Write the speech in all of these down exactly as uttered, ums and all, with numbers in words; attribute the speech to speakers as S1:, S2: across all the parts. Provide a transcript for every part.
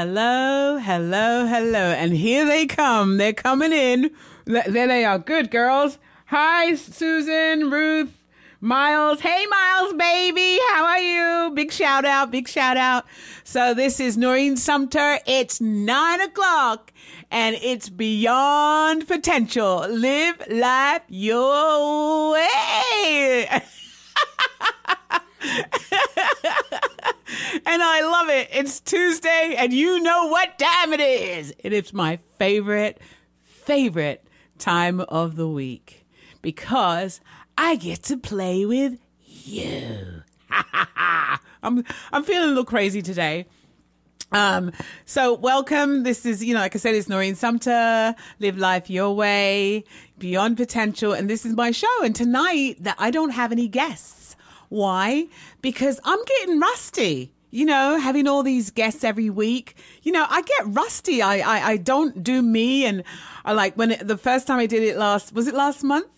S1: Hello, hello, hello. And here they come. They're coming in. There they are. Good girls. Hi, Susan, Ruth, Miles. Hey, Miles, baby. How are you? Big shout out. Big shout out. So this is Noreen Sumter. It's nine o'clock and it's Beyond Potential. Live life your way. And I love it. It's Tuesday and you know what time it is. And it's my favorite, favorite time of the week because I get to play with you. I'm I'm feeling a little crazy today. Um, so welcome. This is, you know, like I said, it's Noreen Sumter, Live Life Your Way, Beyond Potential. And this is my show. And tonight that I don't have any guests. Why? Because I'm getting rusty. You know, having all these guests every week, you know, I get rusty. I, I, I don't do me. And I like when it, the first time I did it last, was it last month?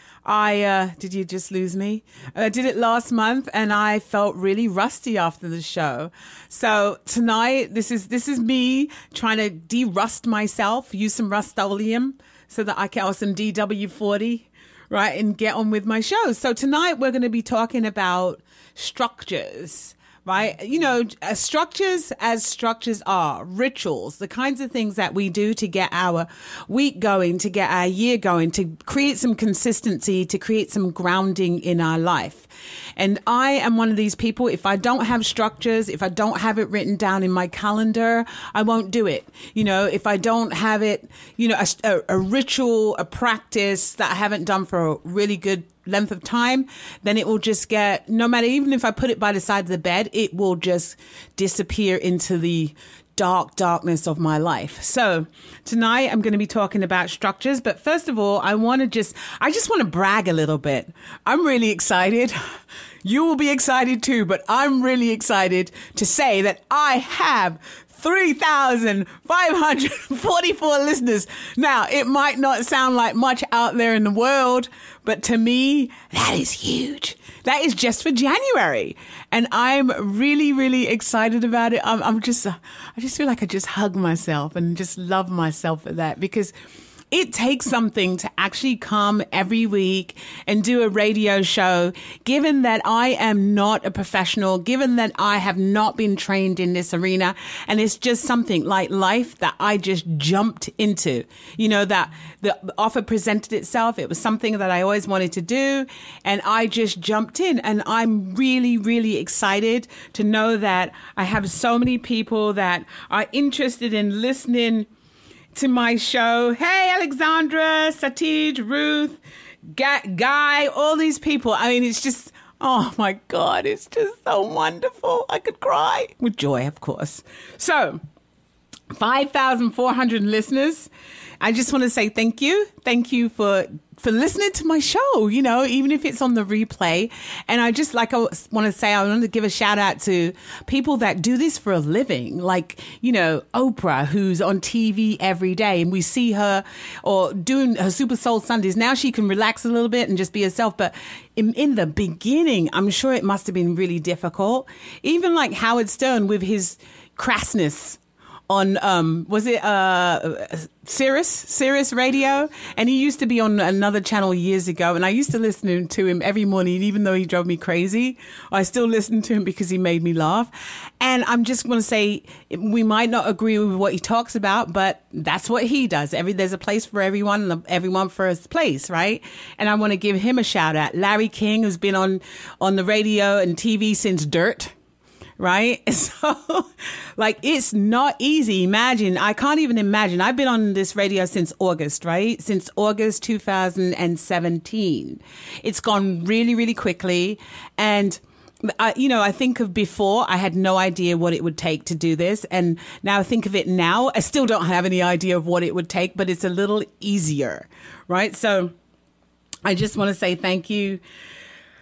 S1: I, uh, did you just lose me? I did it last month and I felt really rusty after the show. So tonight, this is, this is me trying to de-rust myself, use some Rust-Oleum so that I can, or some D W forty, right? And get on with my show. So tonight we're going to be talking about structures. Right? You know, uh, structures as structures are, rituals, the kinds of things that we do to get our week going, to get our year going, to create some consistency, to create some grounding in our life. And I am one of these people, if I don't have structures, if I don't have it written down in my calendar, I won't do it. You know, if I don't have it, you know, a, a, a ritual, a practice that I haven't done for a really good length of time, then it will just get, no matter, even if I put it by the side of the bed, it will just disappear into the dark darkness of my life. So tonight I'm going to be talking about structures. But first of all, I want to just, I just want to brag a little bit. I'm really excited. You will be excited too, but I'm really excited to say that I have three thousand five hundred forty-four listeners. Now, it might not sound like much out there in the world, but to me, that is huge. That is just for January. And I'm really, really excited about it. I'm, I'm just, I just feel like I just hug myself and just love myself for that because it takes something to actually come every week and do a radio show, given that I am not a professional, given that I have not been trained in this arena. And it's just something like life that I just jumped into, you know, that the offer presented itself. It was something that I always wanted to do. And I just jumped in. And I'm really, really excited to know that I have so many people that are interested in listening to my show. Hey, Alexandra, Satij, Ruth, Guy, all these people. I mean, it's just, oh my God, it's just so wonderful. I could cry with joy, of course. So, five thousand four hundred listeners. I just want to say thank you. Thank you for for listening to my show, you know, even if it's on the replay. And I just like, I want to say, I want to give a shout out to people that do this for a living. Like, you know, Oprah, who's on T V every day and we see her or doing her Super Soul Sundays. Now she can relax a little bit and just be herself. But in, in the beginning, I'm sure it must have been really difficult. Even like Howard Stern with his crassness on, um, was it uh, Sirius, Sirius Radio? And he used to be on another channel years ago. And I used to listen to him every morning, even though he drove me crazy. I still listened to him because he made me laugh. And I'm just going to say, we might not agree with what he talks about, but that's what he does. Every There's a place for everyone, and everyone for his place, right? And I want to give him a shout out. Larry King, who's been on, on the radio and T V since Dirt. Right? So, like, it's not easy. Imagine, I can't even imagine. I've been on this radio since August, right? Since August two thousand seventeen. It's gone really, really quickly. And, I, you know, I think of before, I had no idea what it would take to do this. And now I think of it now, I still don't have any idea of what it would take, but it's a little easier, right? So I just want to say thank you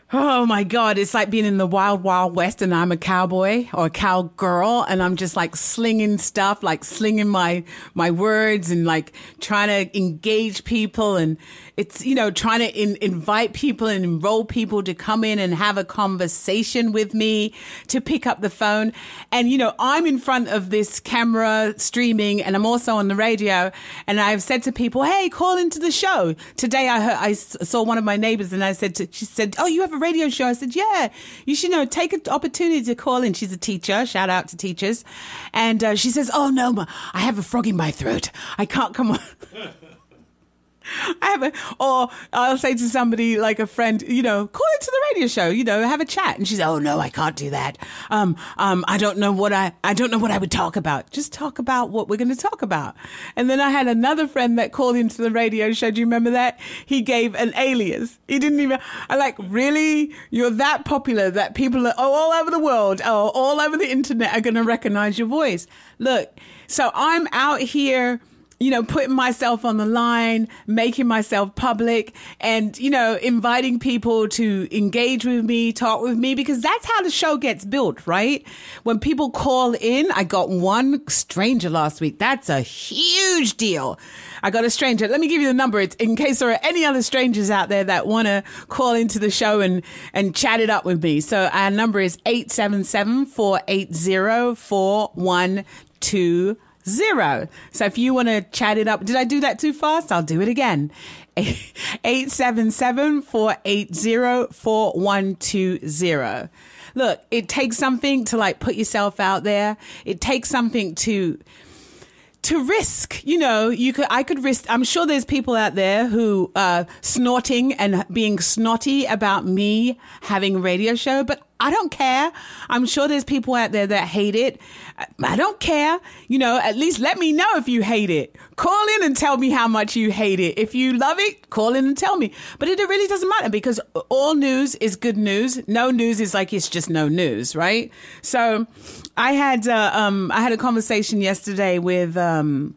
S1: Oh my God, it's like being in the wild, wild west and I'm a cowboy or a cowgirl and I'm just like slinging stuff, like slinging my, my words and like trying to engage people. And it's, you know, trying to in, invite people and enroll people to come in and have a conversation with me, to pick up the phone. And, you know, I'm in front of this camera streaming and I'm also on the radio. And I've said to people, hey, call into the show. Today I heard, I saw one of my neighbors and I said, to, she said, oh, you have a radio show. I said, yeah, you should know, take an opportunity to call in. She's a teacher. Shout out to teachers. And uh, she says, oh no, ma, I have a frog in my throat. I can't come on. I have a, or I'll say to somebody like a friend, you know, call into the radio show, you know, have a chat. And she's, oh no, I can't do that. Um, um, I don't know what I, I don't know what I would talk about. Just talk about what we're going to talk about. And then I had another friend that called into the radio show. Do you remember that? He gave an alias. He didn't even, I like, really? You're that popular that people are all over the world, oh, all over the internet are going to recognize your voice. Look, so I'm out here, you know, putting myself on the line, making myself public and, you know, inviting people to engage with me, talk with me, because that's how the show gets built, right? When people call in, I got one stranger last week. That's a huge deal. I got a stranger. Let me give you the number. It's in case there are any other strangers out there that want to call into the show and, and chat it up with me. So our number is eight seven seven, four eight zero, four one two zero. So if you want to chat it up, did I do that too fast? I'll do it again. eight seven seven, four eight zero, four one two zero. Look, it takes something to like put yourself out there. It takes something to to risk, you know, you could, I could risk, I'm sure there's people out there who are snorting and being snotty about me having a radio show, but I don't care. I'm sure there's people out there that hate it. I don't care. You know, at least let me know if you hate it. Call in and tell me how much you hate it. If you love it, call in and tell me. But it really doesn't matter because all news is good news. No news is like it's just no news, right? So I had uh, um I had a conversation yesterday with um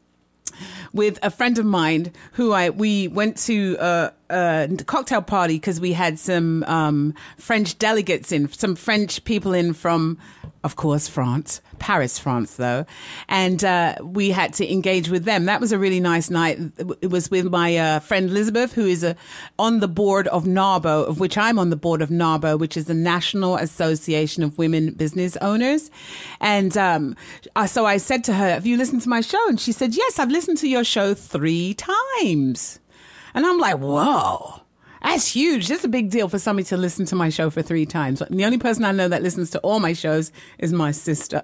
S1: with a friend of mine who I we went to a, a cocktail party because we had some um, French delegates in, some French people in from, of course, France, Paris, France, though. And uh, we had to engage with them. That was a really nice night. It was with my uh, friend Elizabeth, who is a, on the board of NARBO, of which I'm on the board of NARBO, which is the National Association of Women Business Owners. And um, so I said to her, have you listened to my show? And she said, yes, I've listened to your show three times. And I'm like, whoa. That's huge. That's a big deal for somebody to listen to my show for three times. And the only person I know that listens to all my shows is my sister.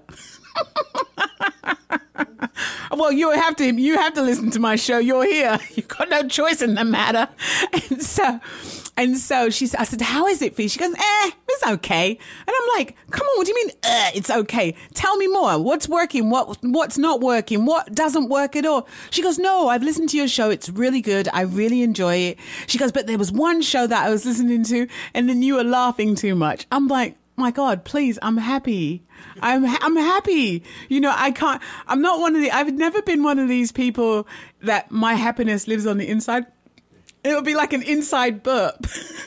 S1: Well, you have to you have to listen to my show. You're here. You've got no choice in the matter. And so and so she said, I said, how is it for you? She goes, eh, it's okay. And I'm like, come on, what do you mean, eh, it's okay? Tell me more. What's working? What what's not working? What doesn't work at all? She goes, no, I've listened to your show. It's really good. I really enjoy it. She goes, but there was one show that I was listening to and then you were laughing too much. I'm like, my God, please, I'm happy. I'm I'm happy. You know, I can't, I'm not one of the, I've never been one of these people that my happiness lives on the inside. It'll be like an inside burp.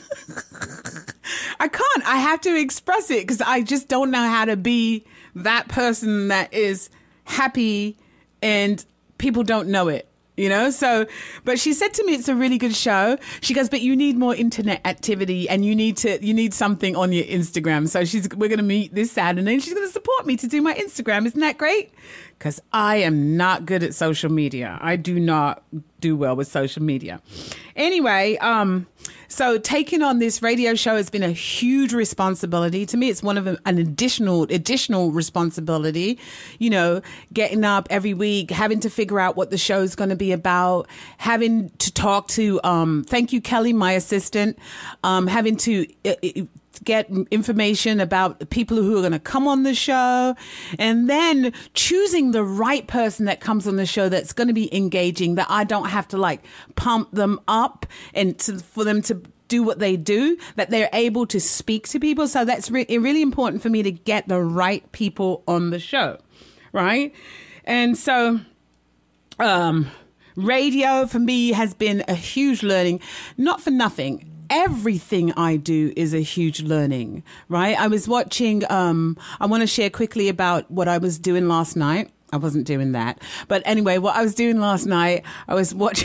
S1: I can't, I have to express it because I just don't know how to be that person that is happy and people don't know it. You know, so, but she said to me, it's a really good show. She goes, but you need more internet activity and you need to, you need something on your Instagram. So she's, we're going to meet this Saturday and she's going to support me to do my Instagram. Isn't that great? Because I am not good at social media. I do not do well with social media. Anyway, um, so taking on this radio show has been a huge responsibility. To me, it's one of an additional, additional responsibility, you know, getting up every week, having to figure out what the show's going to be about, having to talk to, um, thank you, Kelly, my assistant, um, having to uh, get information about people who are going to come on the show, and then choosing the right person that comes on the show that's going to be engaging, that I don't have to like pump them up and to, for them to do what they do, that they're able to speak to people. So that's re- really important for me to get the right people on the show, right? And so um, radio for me has been a huge learning, not for nothing. everything I do is a huge learning, right? I was watching, um, I want to share quickly about what I was doing last night. I wasn't doing that. But anyway, what I was doing last night, I was watching,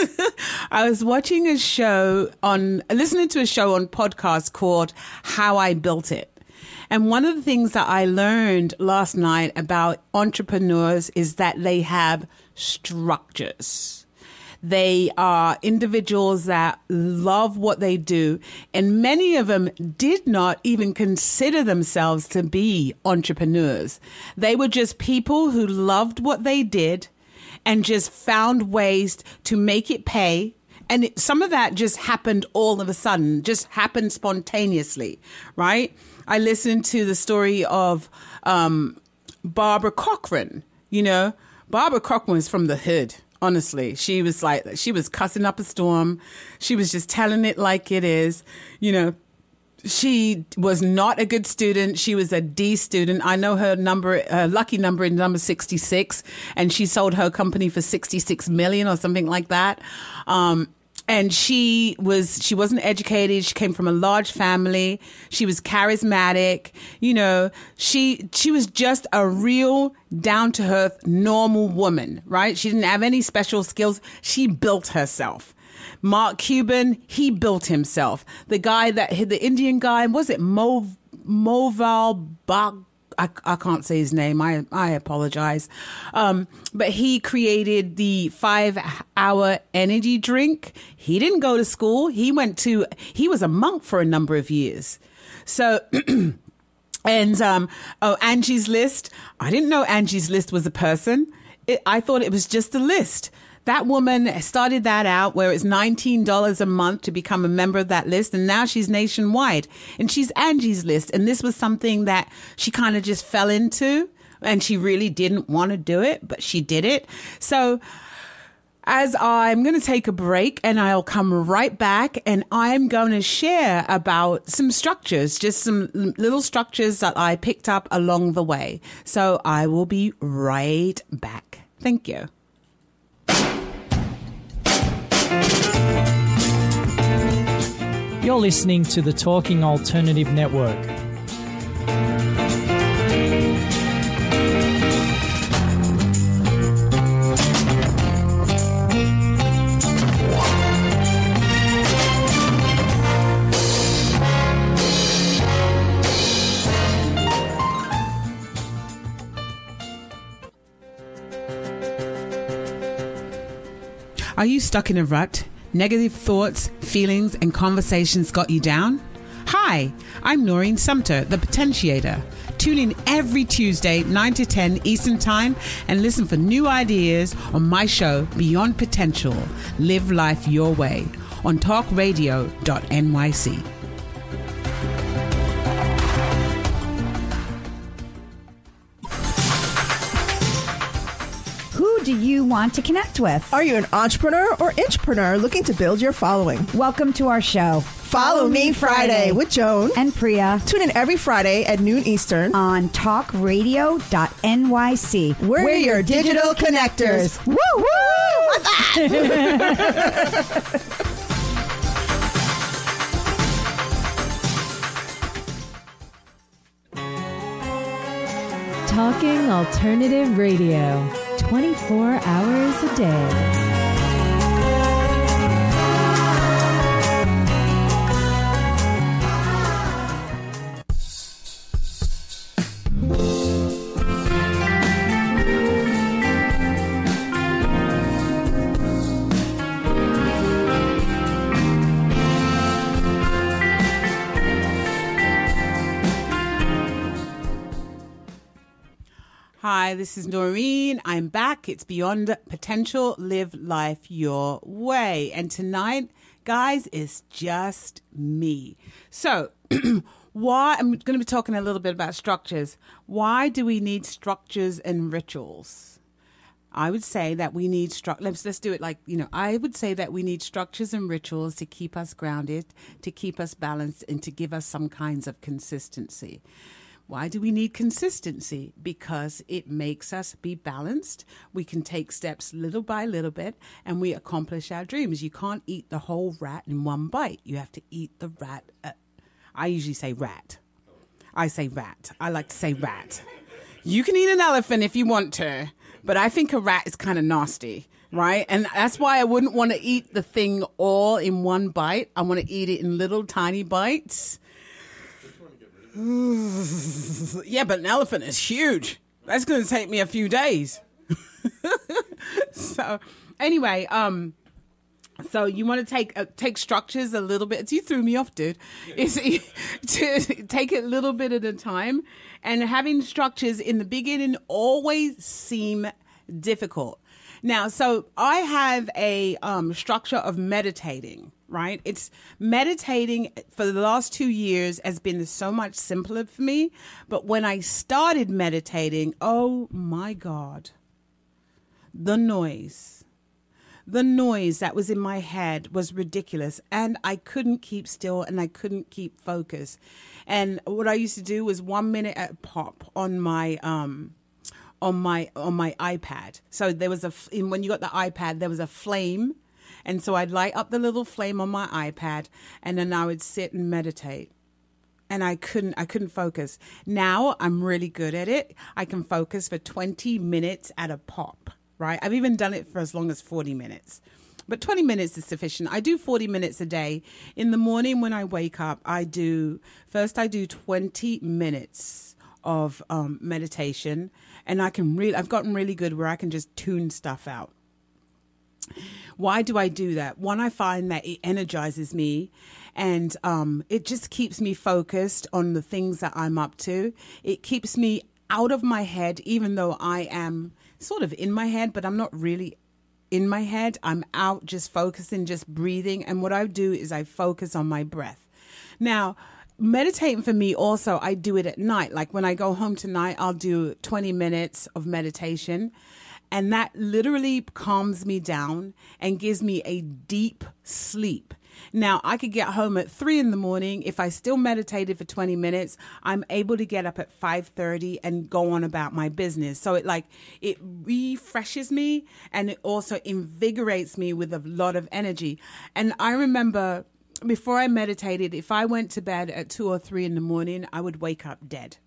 S1: I was watching a show on, listening to a show on podcast called How I Built It. And one of the things that I learned last night about entrepreneurs is that they have structures. They are individuals that love what they do. And many of them did not even consider themselves to be entrepreneurs. They were just people who loved what they did and just found ways to make it pay. And it, some of that just happened all of a sudden, just happened spontaneously, right? I listened to the story of um, Barbara Cochran. You know, Barbara Cochran was from the hood. Honestly, she was like, she was cussing up a storm. She was just telling it like it is. You know, she was not a good student. She was a D student. I know her number, her lucky number in number sixty-six, and she sold her company for sixty-six million or something like that. Um, And she was, she wasn't educated. She came from a large family. She was charismatic. You know, she, she was just a real down to earth, normal woman, right? She didn't have any special skills. She built herself. Mark Cuban, he built himself. The guy that, the Indian guy, was it Mo, Moval Bag? I, I can't say his name. I, I apologize. Um, but he created the five hour energy drink. He didn't go to school. He went to, he was a monk for a number of years. So, and, um, oh, Angie's List. I didn't know Angie's List was a person. It, I thought it was just a list. That woman started that out where it's nineteen dollars a month to become a member of that list. And now she's nationwide and she's Angie's List. And this was something that she kind of just fell into and she really didn't want to do it, but she did it. So as I'm going to take a break and I'll come right back and I'm going to share about some structures, just some little structures that I picked up along the way. So I will be right back. Thank you.
S2: You're listening to the Talking Alternative Network.
S1: Are you stuck in a rut? Negative thoughts, feelings, and conversations got you down? Hi, I'm Noreen Sumter, the Potentiator. Tune in every Tuesday, nine to ten Eastern Time, and listen for new ideas on my show, Beyond Potential, Live Life Your Way, on talk radio dot N Y C.
S3: Do you want to connect with?
S4: Are you an entrepreneur or intrapreneur looking to build your following?
S3: Welcome to our show.
S4: Follow, Follow Me Friday. Friday with Joan
S3: and Priya.
S4: Tune in every Friday at noon Eastern
S3: on talk radio dot N Y C.
S4: We're, We're your digital, digital connectors. connectors. Woo woo! What's that?
S5: Talking Alternative Radio. twenty-four hours a day.
S1: Hi, this is Noreen. I'm back. It's Beyond Potential, Live Life Your Way. And tonight, guys, is just me. So, why I'm going to be talking a little bit about structures. Why do we need structures and rituals? I would say that we need stru- let's let's do it like, you know, I would say that we need structures and rituals to keep us grounded, to keep us balanced, and to give us some kinds of consistency. Why do we need consistency? Because it makes us be balanced. We can take steps little by little bit and we accomplish our dreams. You can't eat the whole rat in one bite. You have to eat the rat. Uh, I usually say rat. I say rat. I like to say rat. You can eat an elephant if you want to, but I think a rat is kind of nasty, right? And that's why I wouldn't want to eat the thing all in one bite. I want to eat it in little tiny bites. Yeah, but an elephant is huge. That's going to take me a few days. So anyway, um, so you want to take uh, take structures a little bit. You threw me off, dude. It's to take it a little bit at a time, and having structures in the beginning always seem difficult. Now, so I have a um, structure of meditating, right? It's meditating for the last two years has been so much simpler for me. But when I started meditating, oh my God, the noise, the noise that was in my head was ridiculous. And I couldn't keep still and I couldn't keep focus. And what I used to do was one minute at a pop on my, um, on my on my iPad. So there was a when you got the iPad, there was a flame, and so I'd light up the little flame on my iPad, and then I would sit and meditate. And I couldn't I couldn't focus. Now I'm really good at it. I can focus for twenty minutes at a pop, right? I've even done it for as long as forty minutes. But twenty minutes is sufficient. I do forty minutes a day. In the morning when I wake up, I do first I do twenty minutes of um, meditation. And I can really, I've gotten really good where I can just tune stuff out. Why do I do that? One, I find that it energizes me and um, it just keeps me focused on the things that I'm up to. It keeps me out of my head, even though I am sort of in my head, but I'm not really in my head. I'm out just focusing, just breathing. And what I do is I focus on my breath. Now, meditating for me also, I do it at night. Like when I go home tonight, I'll do twenty minutes of meditation. And that literally calms me down and gives me a deep sleep. Now, I could get home at three in the morning. If I still meditated for twenty minutes, I'm able to get up at five thirty and go on about my business. So it like, it refreshes me and it also invigorates me with a lot of energy. And I remember before I meditated, if I went to bed at two or three in the morning, I would wake up dead,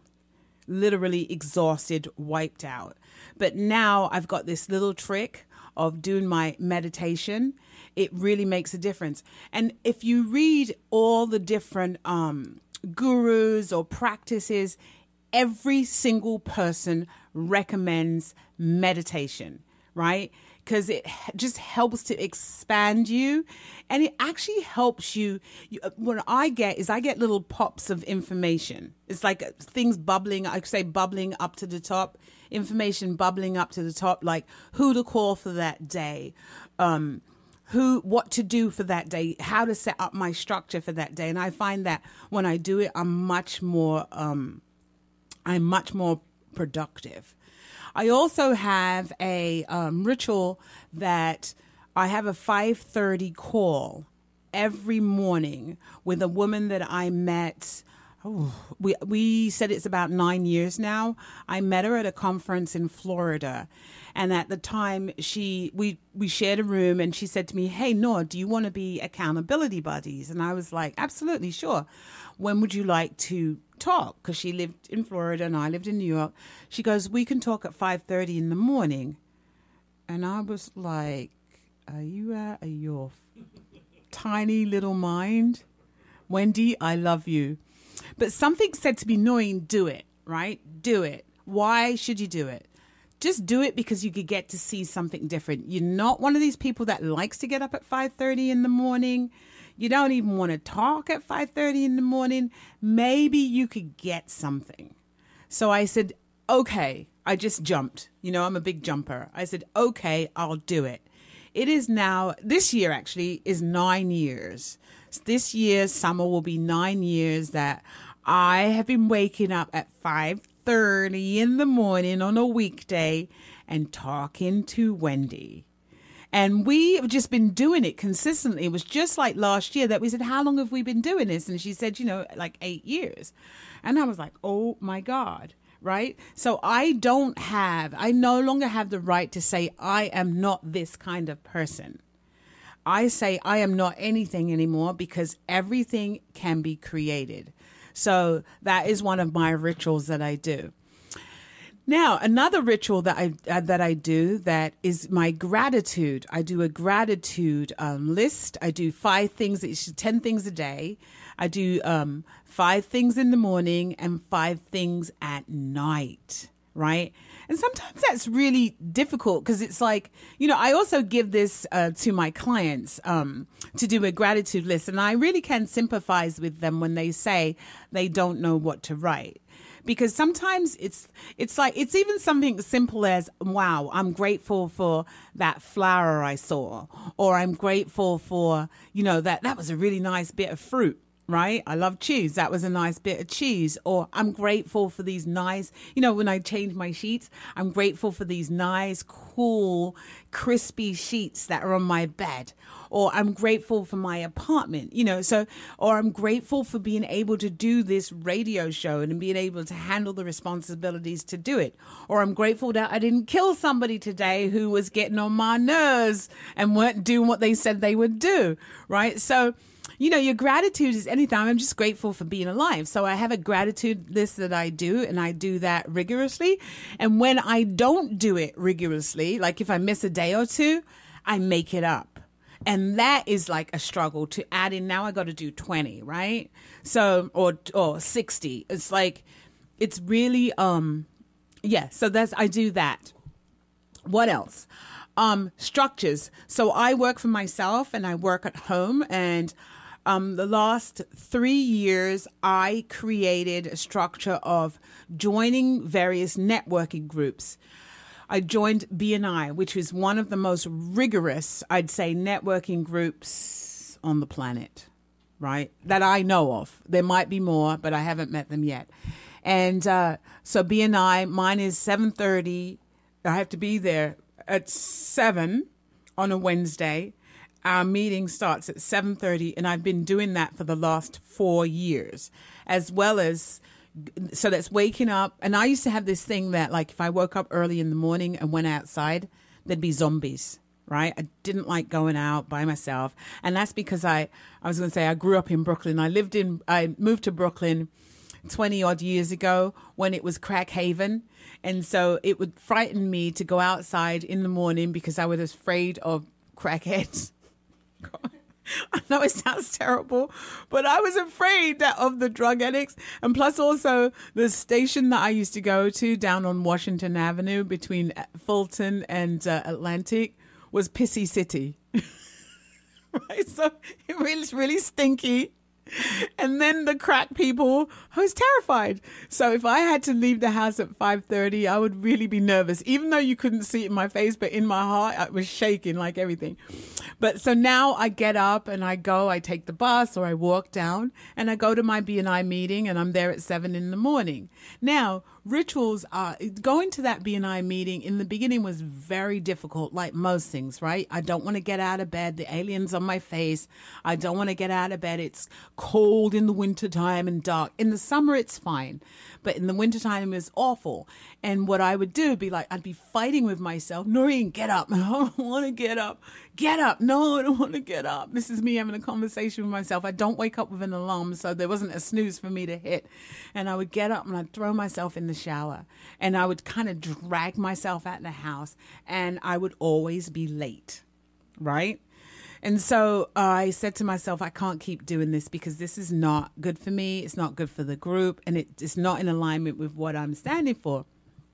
S1: literally exhausted, wiped out. But now I've got this little trick of doing my meditation. It really makes a difference. And if you read all the different um, gurus or practices, every single person recommends meditation, right? Because it just helps to expand you and it actually helps you. you. What I get is I get little pops of information. It's like things bubbling, I say bubbling up to the top, information bubbling up to the top, like who to call for that day, um, who, what to do for that day, how to set up my structure for that day. And I find that when I do it, I'm much more, um, I'm much more productive. I also have a um, ritual that I have a five thirty call every morning with a woman that I met. Oh, we we said it's about nine years now. I met her at a conference in Florida. And at the time, she we, we shared a room and she said to me, hey, Noor, do you want to be accountability buddies? And I was like, absolutely, sure. When would you like to talk? Because she lived in Florida and I lived in New York. She goes, we can talk at five thirty in the morning. And I was like, are you out of your tiny little mind? Wendy, I love you. But something said to me, knowing, do it, right? Do it. Why should you do it? Just do it because you could get to see something different. You're not one of these people that likes to get up at five thirty in the morning. You don't even want to talk at five thirty in the morning. Maybe you could get something. So I said, okay, I just jumped. You know, I'm a big jumper. I said, okay, I'll do it. It is now, this year actually is nine years. This year, summer will be nine years that I have been waking up at five thirty in the morning on a weekday and talking to Wendy. And we've just been doing it consistently. It was just like last year that we said, how long have we been doing this? And she said, you know, like eight years. And I was like, oh, my God. Right. So I don't have I no longer have the right to say I am not this kind of person. I say I am not anything anymore because everything can be created. So that is one of my rituals that I do. Now, another ritual that I uh, that I do that is my gratitude. I do a gratitude um, list. I do five things, it's ten things a day. I do um, five things in the morning and five things at night, right? And sometimes that's really difficult because it's like, you know, I also give this uh, to my clients um, to do a gratitude list. And I really can sympathize with them when they say they don't know what to write. Because sometimes it's it's like it's even something simple as, wow, I'm grateful for that flower I saw, or I'm grateful for, you know, that that was a really nice bit of fruit. Right? I love cheese. That was a nice bit of cheese. Or I'm grateful for these nice, you know, when I change my sheets, I'm grateful for these nice, cool, crispy sheets that are on my bed. Or I'm grateful for my apartment, you know, so, or I'm grateful for being able to do this radio show and being able to handle the responsibilities to do it. Or I'm grateful that I didn't kill somebody today who was getting on my nerves and weren't doing what they said they would do. Right? So, you know, your gratitude is anytime. I'm just grateful for being alive. So I have a gratitude list that I do, and I do that rigorously. And when I don't do it rigorously, like if I miss a day or two, I make it up. And that is like a struggle to add in. Now I got to do twenty, right? So, or, or sixty. It's like, it's really, um, yeah. So that's, I do that. What else? Um, structures. So I work for myself and I work at home, and Um, the last three years, I created a structure of joining various networking groups. I joined B N I, which is one of the most rigorous, I'd say, networking groups on the planet, right? That I know of. There might be more, but I haven't met them yet. And uh, so B N I, mine is seven thirty. I have to be there at seven on a Wednesday. Our meeting starts at seven thirty, and I've been doing that for the last four years, as well as, so that's waking up. And I used to have this thing that, like, if I woke up early in the morning and went outside, there'd be zombies, right? I didn't like going out by myself. And that's because I, I was going to say, I grew up in Brooklyn. I lived in, I moved to Brooklyn twenty odd years ago when it was crack haven. And so it would frighten me to go outside in the morning because I was afraid of crackheads. I know it sounds terrible, but I was afraid that of the drug addicts. And plus also the station that I used to go to down on Washington Avenue between Fulton and uh, Atlantic was Pissy City. Right? So it was really stinky. And then the crack people, I was terrified. So if I had to leave the house at five thirty, I would really be nervous, even though you couldn't see it in my face, but in my heart, I was shaking like everything. But so now I get up and I go, I take the bus or I walk down and I go to my B N I meeting, and I'm there at seven in the morning. Now, rituals are, going to that B N I meeting in the beginning was very difficult, like most things, right? I don't want to get out of bed. The alien's on my face. I don't want to get out of bed. It's cold in the wintertime and dark. In the summer, it's fine. But in the wintertime, it's awful. And what I would do would be like, I'd be fighting with myself. Noreen, get up. I don't want to get up. Get up. No, I don't want to get up. This is me having a conversation with myself. I don't wake up with an alarm, so there wasn't a snooze for me to hit. And I would get up and I'd throw myself in the shower. And I would kind of drag myself out of the house. And I would always be late, right? And so uh, I said to myself, I can't keep doing this because this is not good for me. It's not good for the group. And it, it's not in alignment with what I'm standing for.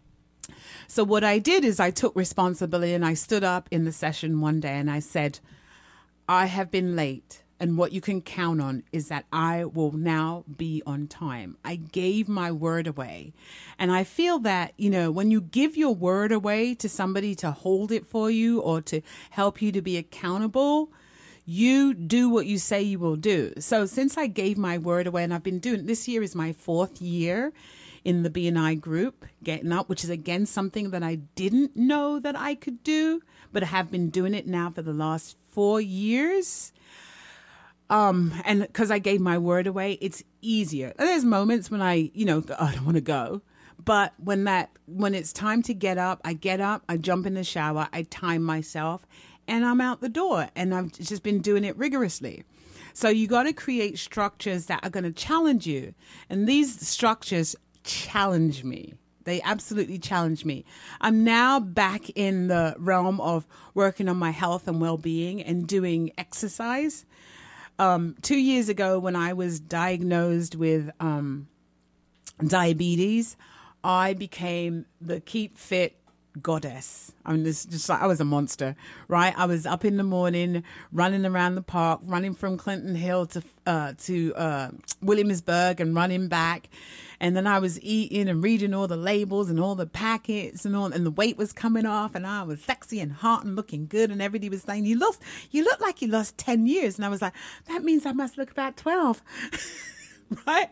S1: So what I did is I took responsibility, and I stood up in the session one day and I said, I have been late. And what you can count on is that I will now be on time. I gave my word away. And I feel that, you know, when you give your word away to somebody to hold it for you or to help you to be accountable, you do what you say you will do. So since I gave my word away, and I've been doing, this year is my fourth year in the B and I group, Getting Up, which is, again, something that I didn't know that I could do, but I have been doing it now for the last four years. Um, and because I gave my word away, it's easier. There's moments when I, you know, I don't want to go. But when that, when it's time to get up, I get up, I jump in the shower, I time myself, and I'm out the door. And I've just been doing it rigorously. So you got to create structures that are going to challenge you. And these structures challenge me. They absolutely challenge me. I'm now back in the realm of working on my health and well-being and doing exercise. Um, two years ago, when I was diagnosed with um, diabetes, I became the Keep Fit goddess. I mean, this just like I was a monster, right? I was up in the morning, running around the park, running from Clinton Hill to uh, to uh, Williamsburg and running back, and then I was eating and reading all the labels and all the packets and all, and the weight was coming off, and I was sexy and hot and looking good, and everybody was saying, "You lost, you look like you lost ten years," and I was like, "That means I must look about twelve," right?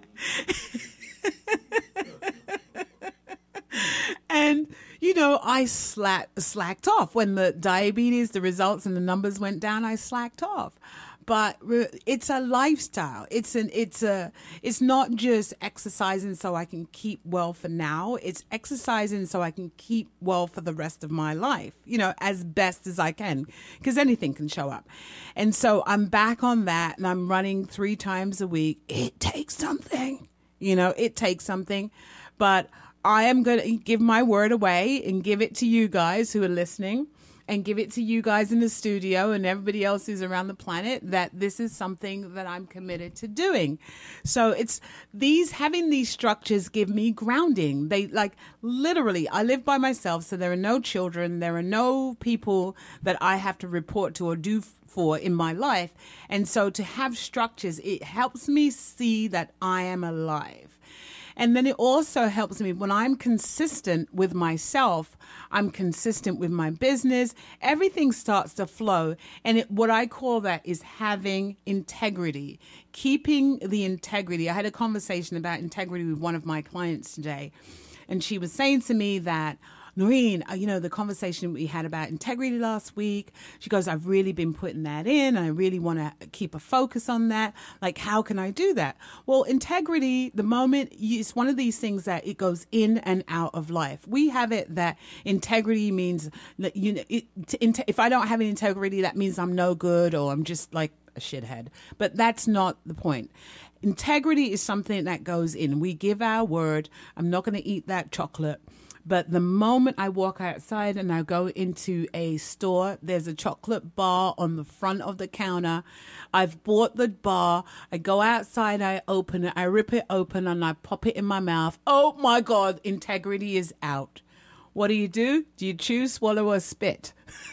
S1: And, you know, I slack, slacked off. When the diabetes, the results and the numbers went down, I slacked off. But it's a lifestyle. It's an, it's a, it's not just exercising so I can keep well for now. It's exercising so I can keep well for the rest of my life, you know, as best as I can, because anything can show up. And so I'm back on that, and I'm running three times a week. It takes something, you know, it takes something, but I am going to give my word away and give it to you guys who are listening, and give it to you guys in the studio and everybody else who's around the planet, that this is something that I'm committed to doing. So it's these, having these structures give me grounding. They, like, literally, I live by myself, so there are no children, there are no people that I have to report to or do for in my life. And so to have structures, it helps me see that I am alive. And then it also helps me when I'm consistent with myself, I'm consistent with my business, everything starts to flow. And it, what I call that is having integrity, keeping the integrity. I had a conversation about integrity with one of my clients today, and she was saying to me that, Noreen, you know, the conversation we had about integrity last week, she goes, I've really been putting that in. I really want to keep a focus on that. Like, how can I do that? Well, integrity, the moment, you, it's one of these things that it goes in and out of life. We have it that integrity means that, you know, it, to, if I don't have any integrity, that means I'm no good or I'm just like a shithead. But that's not the point. Integrity is something that goes in. We give our word. I'm not going to eat that chocolate. But the moment I walk outside and I go into a store, there's a chocolate bar on the front of the counter. I've bought the bar. I go outside, I open it, I rip it open, and I pop it in my mouth. Oh, my God, integrity is out. What do you do? Do you chew, swallow, or spit?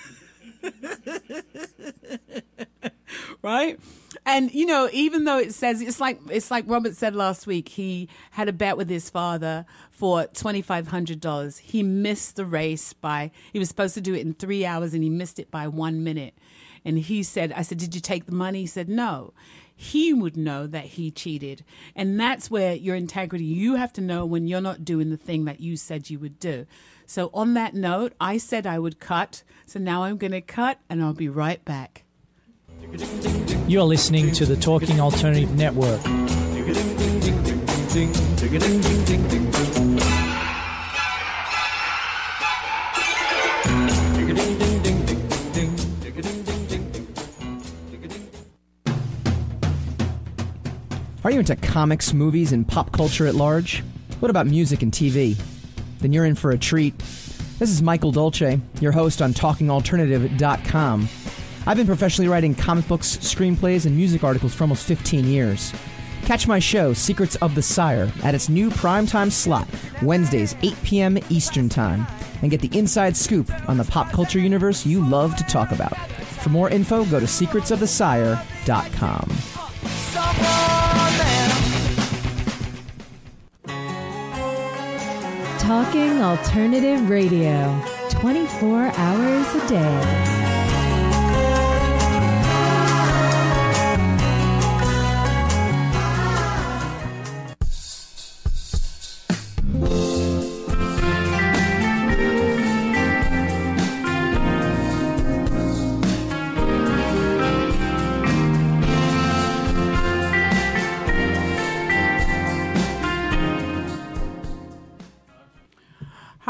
S1: Right? And, you know, even though it says, it's like it's like Robert said last week, he had a bet with his father for twenty-five hundred dollars. He missed the race by, he was supposed to do it in three hours and he missed it by one minute. And he said, I said, did you take the money? He said, no. He would know that he cheated. And that's where your integrity, you have to know when you're not doing the thing that you said you would do. So on that note, I said I would cut. So now I'm going to cut, and I'll be right back.
S2: You're listening to the Talking Alternative Network.
S6: Are you into comics, movies, and pop culture at large? What about music and T V? Then you're in for a treat. This is Michael Dolce, your host on talking alternative dot com. I've been professionally writing comic books, screenplays, and music articles for almost fifteen years. Catch my show, Secrets of the Sire, at its new primetime slot, Wednesdays, eight p.m. Eastern Time, and get the inside scoop on the pop culture universe you love to talk about. For more info, go to secrets of the sire dot com.
S5: Talking Alternative Radio, twenty-four hours a day.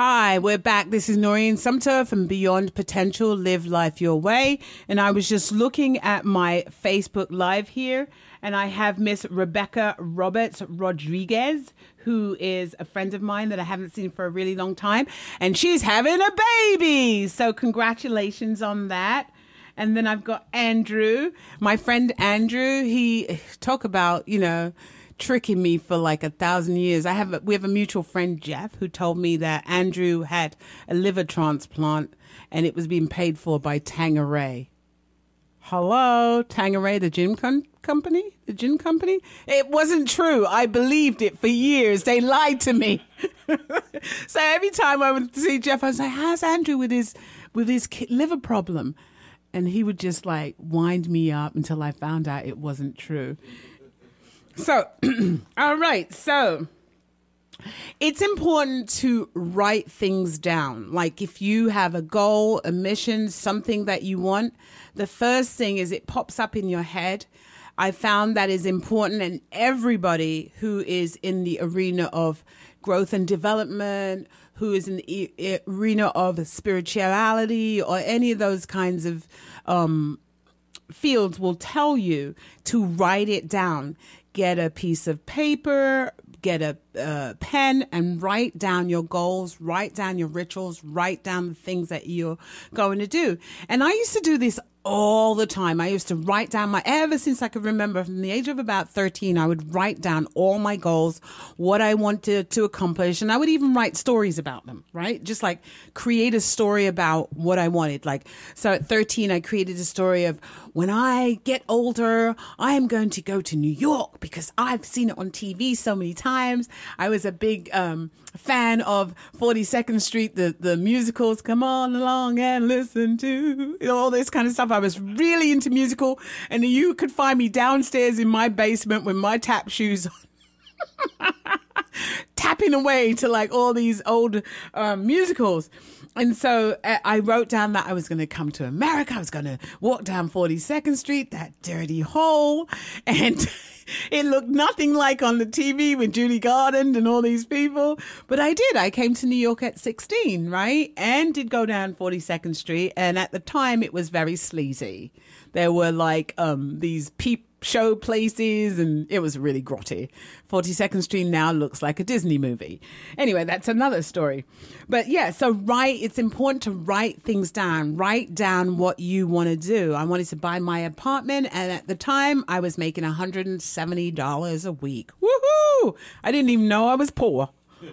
S1: Hi, we're back. This is Noreen Sumter from Beyond Potential, Live Life Your Way. And I was just looking at my Facebook Live here, and I have Miss Rebecca Roberts Rodriguez, who is a friend of mine that I haven't seen for a really long time, and she's having a baby. So congratulations on that. And then I've got Andrew, my friend Andrew. He talk about, you know, tricking me for like a thousand years. I have a, we have a mutual friend, Jeff, who told me that Andrew had a liver transplant and it was being paid for by Tanqueray. Hello, Tanqueray, the gin con- company, the gin company. It wasn't true. I believed it for years. They lied to me. So every time I would see Jeff, I was like, "How's Andrew with his with his liver problem?" And he would just like wind me up until I found out it wasn't true. So, all right. So it's important to write things down. Like if you have a goal, a mission, something that you want, the first thing is it pops up in your head. I found that is important, and everybody who is in the arena of growth and development, who is in the arena of spirituality or any of those kinds of um, fields will tell you to write it down. Get a piece of paper, get a uh, pen, and write down your goals, write down your rituals, write down the things that you're going to do. And I used to do this all the time. I used to write down my, ever since I could remember, from the age of about thirteen, I would write down all my goals, what I wanted to accomplish, and I would even write stories about them, right? Just like create a story about what I wanted. Like, so at thirteen, I created a story of when I get older, I am going to go to New York because I've seen it on T V so many times. I was a big um, fan of forty-second Street, the, the musicals, Come On Along and Listen To, you know, all this kind of stuff. I was really into musical, and you could find me downstairs in my basement with my tap shoes on, tapping away to like all these old um, musicals. And so uh, I wrote down that I was going to come to America. I was going to walk down forty-second Street, that dirty hole. And it looked nothing like on the T V with Judy Garland and all these people. But I did. I came to New York at sixteen, right? And did go down forty-second Street. And at the time, it was very sleazy. There were like um, these peep show places, and it was really grotty. forty-second Street now looks like a Disney movie. Anyway, that's another story. But yeah, so write, it's important to write things down. Write down what you want to do. I wanted to buy my apartment, and at the time I was making one hundred seventy dollars a week. Woohoo! I didn't even know I was poor.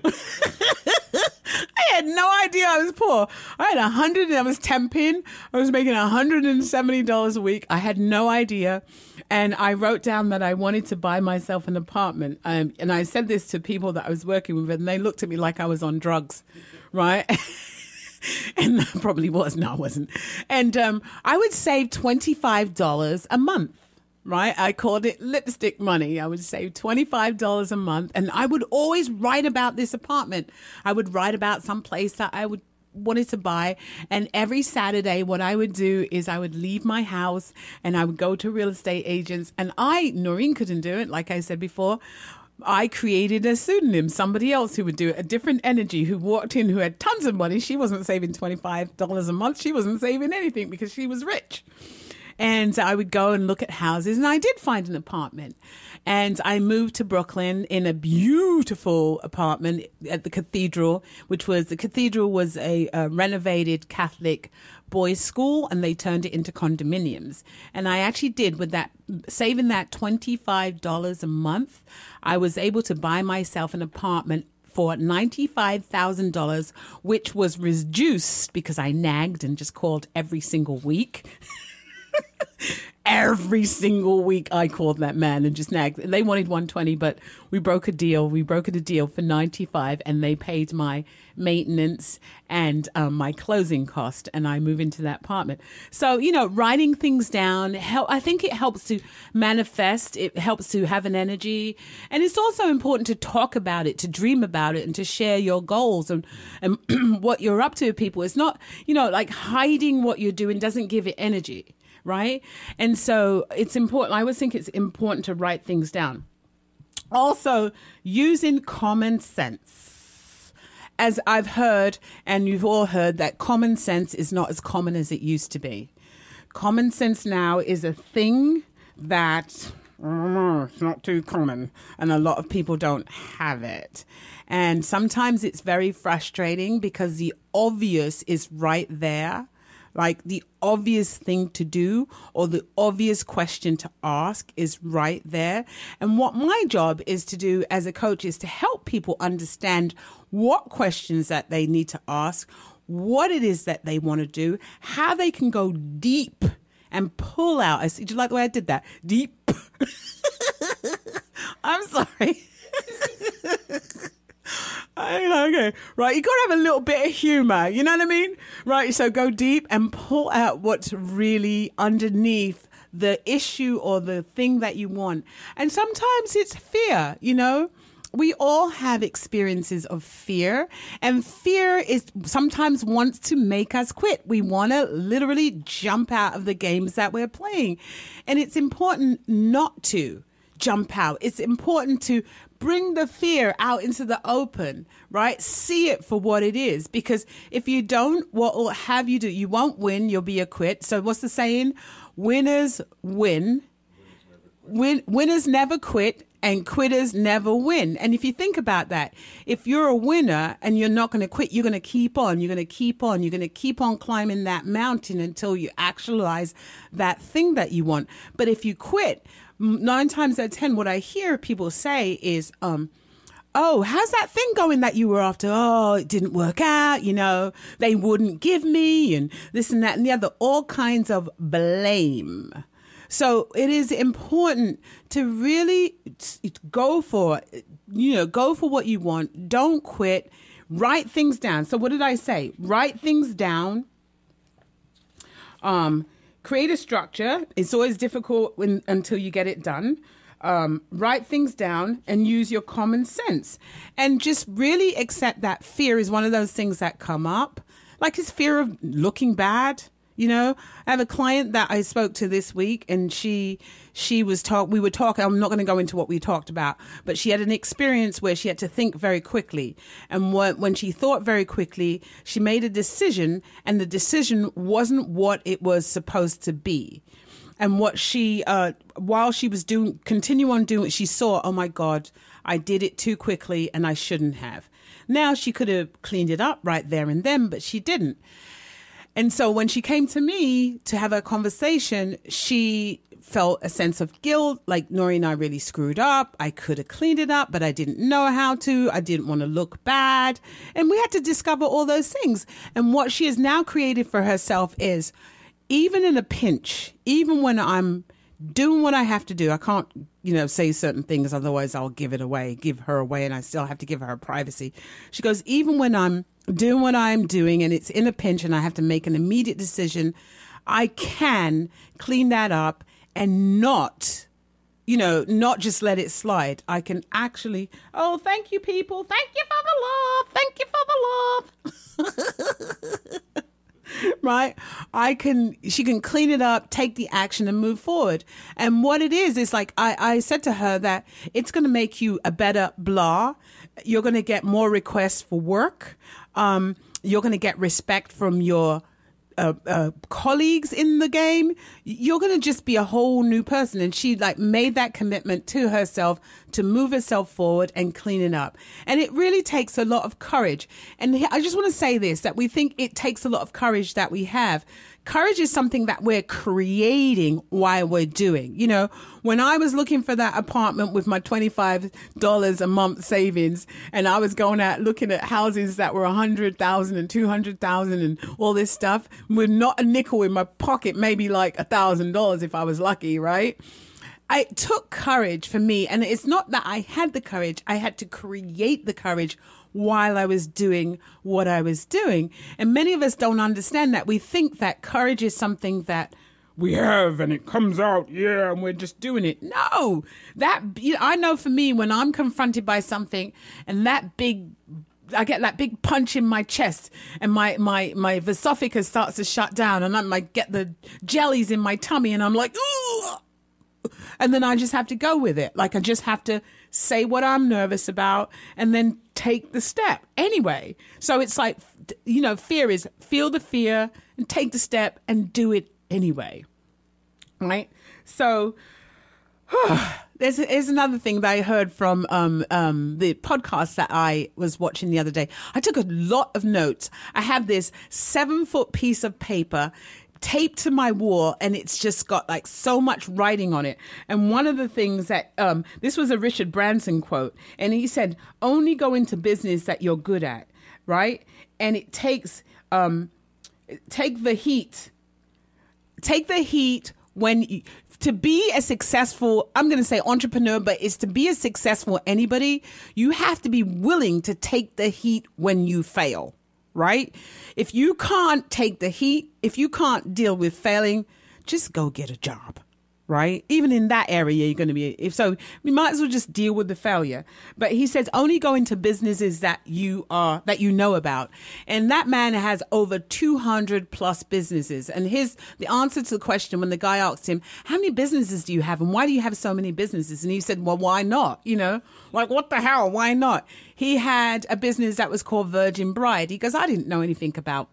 S1: I had no idea I was poor. I had a hundred, and I was temping. I was making one hundred seventy dollars a week. I had no idea. And I wrote down that I wanted to buy myself an apartment. Um, and I said this to people that I was working with, and they looked at me like I was on drugs, right? And I probably was. No, I wasn't. And um, I would save twenty-five dollars a month. Right? I called it lipstick money. I would save twenty-five dollars a month, and I would always write about this apartment. I would write about some place that I would wanted to buy. And every Saturday, what I would do is I would leave my house and I would go to real estate agents. And I, Noreen couldn't do it. Like I said before, I created a pseudonym, somebody else who would do it, a different energy, who walked in, who had tons of money. She wasn't saving twenty-five dollars a month. She wasn't saving anything because she was rich. And I would go and look at houses, and I did find an apartment. And I moved to Brooklyn in a beautiful apartment at the Cathedral, which was, the Cathedral was a, a renovated Catholic boys' school, and they turned it into condominiums. And I actually did, with that, saving that twenty-five dollars a month, I was able to buy myself an apartment for ninety-five thousand dollars, which was reduced because I nagged and just called every single week. Every single week I called that man and just nagged. They wanted one hundred twenty, but we broke a deal. We brokered a deal for ninety-five, and they paid my maintenance and um, my closing cost, and I moved into that apartment. So, you know, writing things down, help, I think it helps to manifest. It helps to have an energy. And it's also important to talk about it, to dream about it, and to share your goals and, and what you're up to with people. It's not, you know, like hiding what you're doing doesn't give it energy. Right? And so it's important. I always think it's important to write things down. Also, using common sense as I've heard, and you've all heard, that common sense is not as common as it used to be. Common sense now is a thing that uh, it's not too common, and a lot of people don't have it. And sometimes it's very frustrating because the obvious is right there. Like the obvious thing to do or the obvious question to ask is right there. And what my job is to do as a coach is to help people understand what questions that they need to ask, what it is that they want to do, how they can go deep and pull out. Did you like the way I did that? Deep. I'm sorry. Okay, right. You got to have a little bit of humor. You know what I mean? Right. So go deep and pull out what's really underneath the issue or the thing that you want. And sometimes it's fear, you know. We all have experiences of fear, and fear is sometimes wants to make us quit. We want to literally jump out of the games that we're playing. And it's important not to jump out. It's important to bring the fear out into the open, right? See it for what it is. Because if you don't, what will have you do? You won't win. You'll be a quit. So what's the saying? Winners win. Win- winners never quit. And quitters never win. And if you think about that, if you're a winner and you're not going to quit, you're going to keep on, you're going to keep on, you're going to keep on climbing that mountain until you actualize that thing that you want. But if you quit, nine times out of ten, what I hear people say is, um, oh, how's that thing going that you were after? Oh, it didn't work out. You know, they wouldn't give me and this and that and the other, all kinds of blame. So it is important to really go for, you know, go for what you want. Don't quit. Write things down. So what did I say? Write things down. Um, create a structure. It's always difficult when, until you get it done. Um, write things down and use your common sense. And just really accept that fear is one of those things that come up. Like it's fear of looking bad. You know, I have a client that I spoke to this week, and she she was talk. We were talking. I'm not going to go into what we talked about, but she had an experience where she had to think very quickly, and what, when she thought very quickly, she made a decision, and the decision wasn't what it was supposed to be. And what she, uh, while she was doing, continue on doing it, she saw, oh my God, I did it too quickly, and I shouldn't have. Now she could have cleaned it up right there and then, but she didn't. And so when she came to me to have a conversation, she felt a sense of guilt, like Noreen, I really screwed up. I could have cleaned it up, but I didn't know how to. I didn't want to look bad. And we had to discover all those things. And what she has now created for herself is, even in a pinch, even when I'm doing what I have to do, I can't, you know, say certain things, otherwise I'll give it away, give her away, and I still have to give her privacy. She goes, even when I'm doing what I'm doing and it's in a pinch and I have to make an immediate decision, I can clean that up and not, you know, not just let it slide. I can actually, oh, thank you, people. Thank you for the love. Thank you for the love. Right? I can, she can clean it up, take the action and move forward. And what it is, is like, I, I said to her that it's going to make you a better blah. You're going to get more requests for work. Um, you're going to get respect from your uh, uh, colleagues in the game. You're going to just be a whole new person. And she like made that commitment to herself to move herself forward and clean it up. And it really takes a lot of courage. And I just want to say this, that we think it takes a lot of courage that we have. Courage is something that we're creating while we're doing. You know, when I was looking for that apartment with my twenty-five dollars a month savings, and I was going out looking at houses that were one hundred thousand dollars and two hundred thousand dollars and all this stuff, with not a nickel in my pocket, maybe like one thousand dollars if I was lucky, right? It took courage for me. And it's not that I had the courage. I had to create the courage while I was doing what I was doing. And many of us don't understand that. We think that courage is something that we have and it comes out, yeah, and we're just doing it. No, that, you know, I know for me, when I'm confronted by something and that big, I get that big punch in my chest and my, my, my esophagus starts to shut down and I might get the jellies in my tummy and I'm like, ooh. And then I just have to go with it. Like I just have to say what I'm nervous about, and then take the step anyway. So it's like, you know, fear is feel the fear and take the step and do it anyway. Right? So there's, there's another thing that I heard from um, um, the podcast that I was watching the other day. I took a lot of notes. I have this seven foot piece of paper taped to my wall, and it's just got like so much writing on it. And one of the things that um, this was a Richard Branson quote, and he said, only go into business that you're good at. Right. And it takes um, take the heat, take the heat when you, to be a successful, I'm going to say entrepreneur, but it's to be a successful anybody, you have to be willing to take the heat when you fail, right? If you can't take the heat, if you can't deal with failing, just go get a job, right? Even in that area, you're going to be, if so, you might as well just deal with the failure. But he says only go into businesses that you are, that you know about. And that man has over two hundred plus businesses. And his, the answer to the question when the guy asked him, how many businesses do you have? And why do you have so many businesses? And he said, well, why not? You know, like, what the hell? Why not? He had a business that was called Virgin Bride. He goes, I didn't know anything about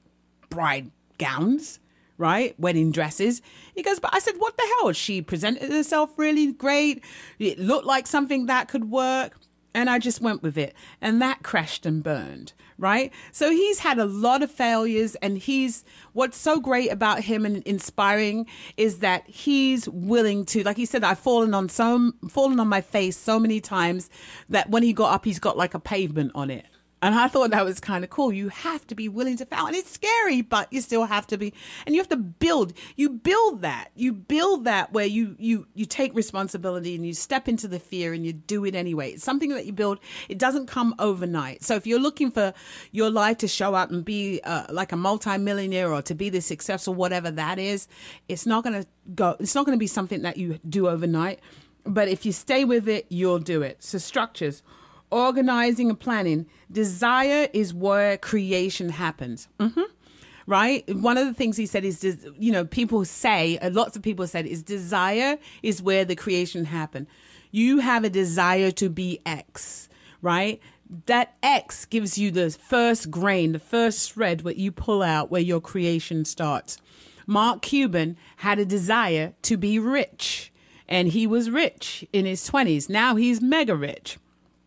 S1: bride gowns. Right? Wedding dresses. He goes, but I said, what the hell? She presented herself really great. It looked like something that could work. And I just went with it. And that crashed and burned. Right? So he's had a lot of failures. And he's, what's so great about him and inspiring is that he's willing to, like he said, I've fallen on so, fallen on my face so many times that when he got up, he's got like a pavement on it. And I thought that was kind of cool. You have to be willing to fail. And it's scary, but you still have to be. And you have to build. You build that. You build that where you you you take responsibility and you step into the fear and you do it anyway. It's something that you build. It doesn't come overnight. So if you're looking for your life to show up and be uh, like a multimillionaire or to be this successful, whatever that is, it's not going to go. It's not going to be something that you do overnight. But if you stay with it, you'll do it. So structures. Organizing and planning. Desire is where creation happens. Mm-hmm. Right? One of the things he said is, you know, people say, lots of people said, is desire is where the creation happened. You have a desire to be X, right? That X gives you the first grain, the first thread where you pull out where your creation starts. Mark Cuban had a desire to be rich, and he was rich in his twenties. Now he's mega rich.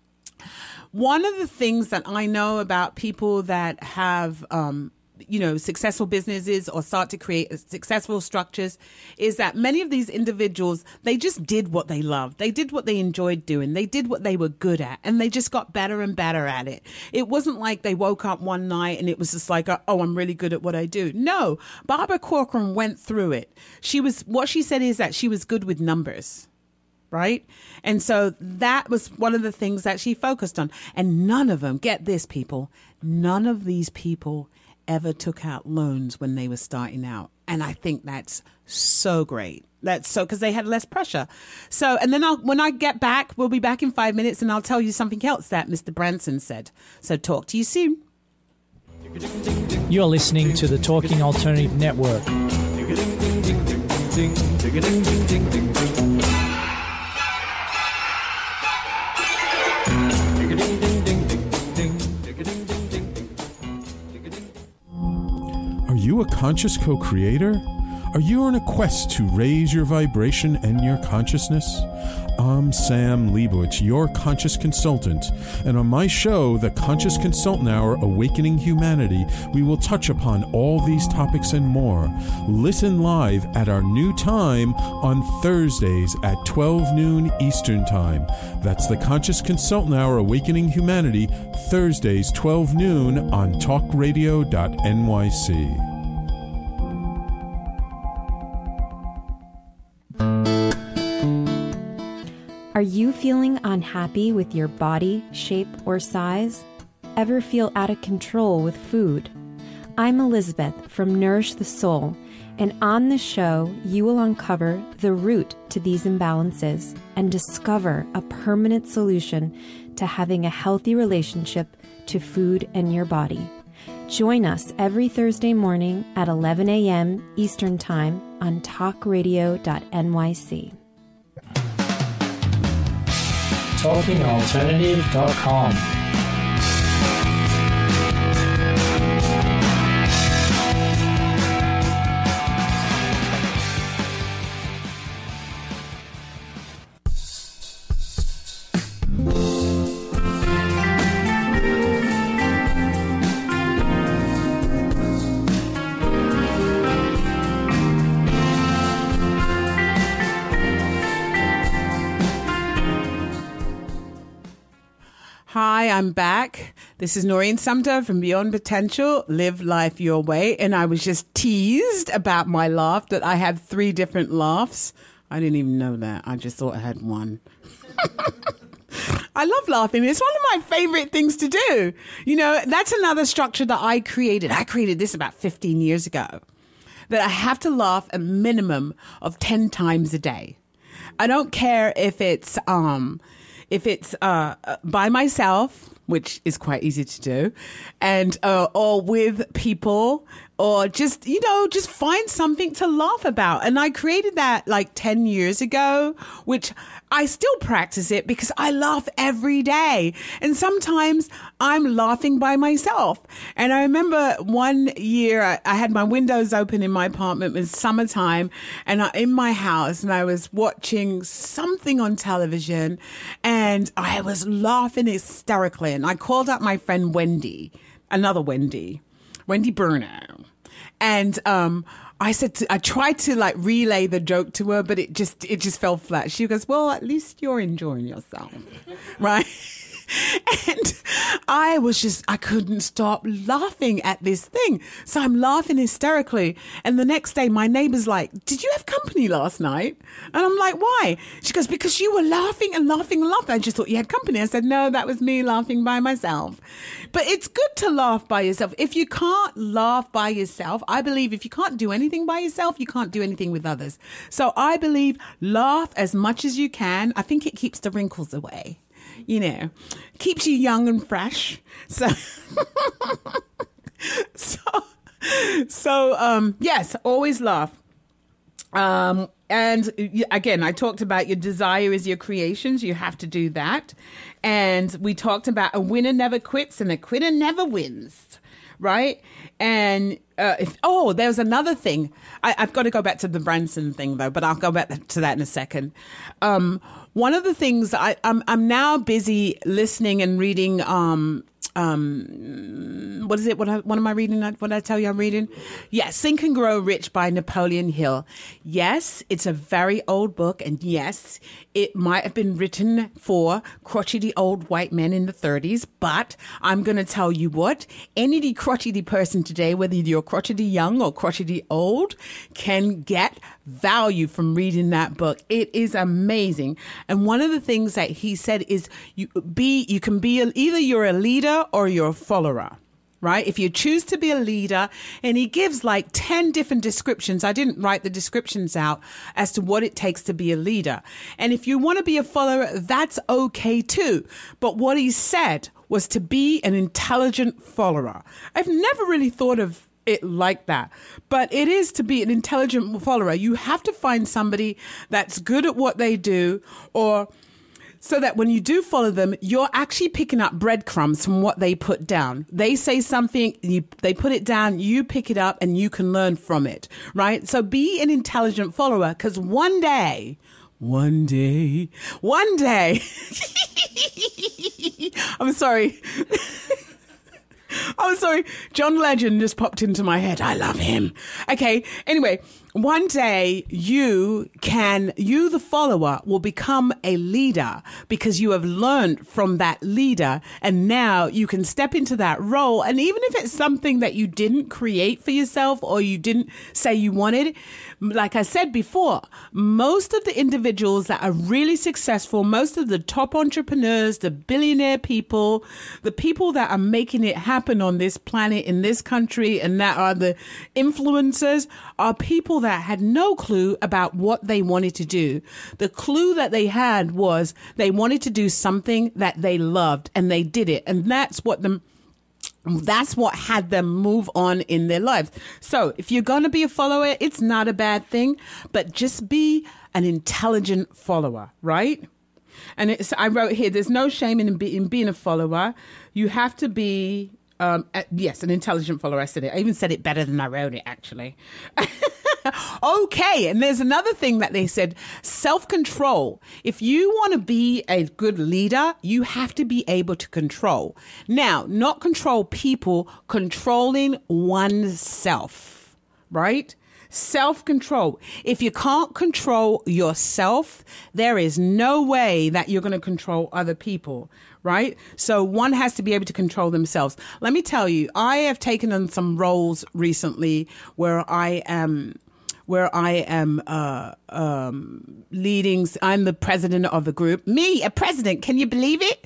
S1: One of the things that I know about people that have, um, you know, successful businesses or start to create successful structures is that many of these individuals, they just did what they loved. They did what they enjoyed doing. They did what they were good at, and they just got better and better at it. It wasn't like they woke up one night and it was just like, oh, I'm really good at what I do. No, Barbara Corcoran went through it. She was, what she said is that she was good with numbers. Right? And so that was one of the things that she focused on. And none of them, get this, people, none of these people ever took out loans when they were starting out. And I think that's so great. That's so, because they had less pressure. So, and then I'll, when I get back, we'll be back in five minutes and I'll tell you something else that Mister Branson said. So talk to you soon.
S2: You're listening to the Talking Alternative Network.
S7: Are you a conscious co-creator? Are you on a quest to raise your vibration and your consciousness? I'm Sam Leibowitz, your conscious consultant, and on my show, The Conscious Consultant Hour, Awakening Humanity, we will touch upon all these topics and more. Listen live at our new time on Thursdays at twelve noon Eastern Time. That's The Conscious Consultant Hour, Awakening Humanity, Thursdays, twelve noon on talk radio dot N Y C.
S8: Are you feeling unhappy with your body, shape, or size? Ever feel out of control with food? I'm Elizabeth from Nourish the Soul, and on this show, you will uncover the root to these imbalances and discover a permanent solution to having a healthy relationship to food and your body. Join us every Thursday morning at eleven a.m. Eastern Time on talk radio dot N Y C.
S2: talking alternative dot com.
S1: Hi, I'm back. This is Noreen Sumter from Beyond Potential, Live Life Your Way. And I was just teased about my laugh, that I have three different laughs. I didn't even know that. I just thought I had one. I love laughing. It's one of my favorite things to do. You know, that's another structure that I created. I created this about fifteen years ago, that I have to laugh a minimum of ten times a day. I don't care if it's, um, if it's, uh, by myself, which is quite easy to do, and, uh, or with people, or just, you know, just find something to laugh about. And I created that like ten years ago, which I still practice it because I laugh every day. And sometimes I'm laughing by myself. And I remember one year I, I had my windows open in my apartment. It was summertime, and I, in my house, and I was watching something on television, and I was laughing hysterically. And I called up my friend Wendy, another Wendy, Wendy Burnow. And um, I said, to, I tried to like relay the joke to her, but it just, it just fell flat. She goes, well, at least you're enjoying yourself, right? And I was just, I couldn't stop laughing at this thing. So I'm laughing hysterically. And the next day, my neighbor's like, did you have company last night? And I'm like, why? She goes, because you were laughing and laughing and laughing. I just thought you had company. I said, no, that was me laughing by myself. But it's good to laugh by yourself. If you can't laugh by yourself, I believe if you can't do anything by yourself, you can't do anything with others. So I believe laugh as much as you can. I think it keeps the wrinkles away. You know, keeps you young and fresh. So, so, so, um, yes, always laugh. Um, and again, I talked about your desire is your creations. You have to do that. And we talked about a winner never quits and a quitter never wins. Right. And uh, if, oh, there's another thing. I, I've got to go back to the Branson thing, though, but I'll go back to that in a second. Um, one of the things I, I'm, I'm now busy listening and reading. Um, um, what is it? What, I, what am I reading? What did I tell you I'm reading? Yes, Think and Grow Rich by Napoleon Hill. Yes, it's a very old book. And yes, it might have been written for crotchety old white men in the thirties. But I'm going to tell you what, any crotchety person today, whether you're crotchety young or crotchety old, can get value from reading that book. It is amazing. And one of the things that he said is you be, you can be, a, either you're a leader or you're a follower, right? If you choose to be a leader, and he gives like ten different descriptions. I didn't write the descriptions out as to what it takes to be a leader. And if you want to be a follower, that's okay too. But what he said was to be an intelligent follower. I've never really thought of it like that, but it is to be an intelligent follower. You have to find somebody that's good at what they do, or so that when you do follow them, you're actually picking up breadcrumbs from what they put down. They say something, you, they put it down, you pick it up, and you can learn from it, right? So be an intelligent follower, because one day, one day, one day, I'm sorry. I'm sorry. John Legend just popped into my head. I love him. Okay. Anyway, one day you can, you the follower will become a leader because you have learned from that leader, and now you can step into that role. And even if it's something that you didn't create for yourself or you didn't say you wanted, like I said before, most of the individuals that are really successful, most of the top entrepreneurs, the billionaire people, the people that are making it happen on this planet, in this country, and that are the influencers, are people that had no clue about what they wanted to do. The clue that they had was they wanted to do something that they loved, and they did it. And that's what the That's what had them move on in their lives. So if you're going to be a follower, it's not a bad thing, but just be an intelligent follower, right? And it's, I wrote here, there's no shame in, be, in being a follower. You have to be, um, uh, yes, an intelligent follower. I said it. I even said it better than I wrote it, actually. Okay, and there's another thing that they said, self-control. If you want to be a good leader, you have to be able to control. Now, not control people, controlling oneself, right? Self-control. If you can't control yourself, there is no way that you're going to control other people, right? So one has to be able to control themselves. Let me tell you, I have taken on some roles recently where I am... where I am uh, um, leading. I'm the president of the group. Me, a president. Can you believe it?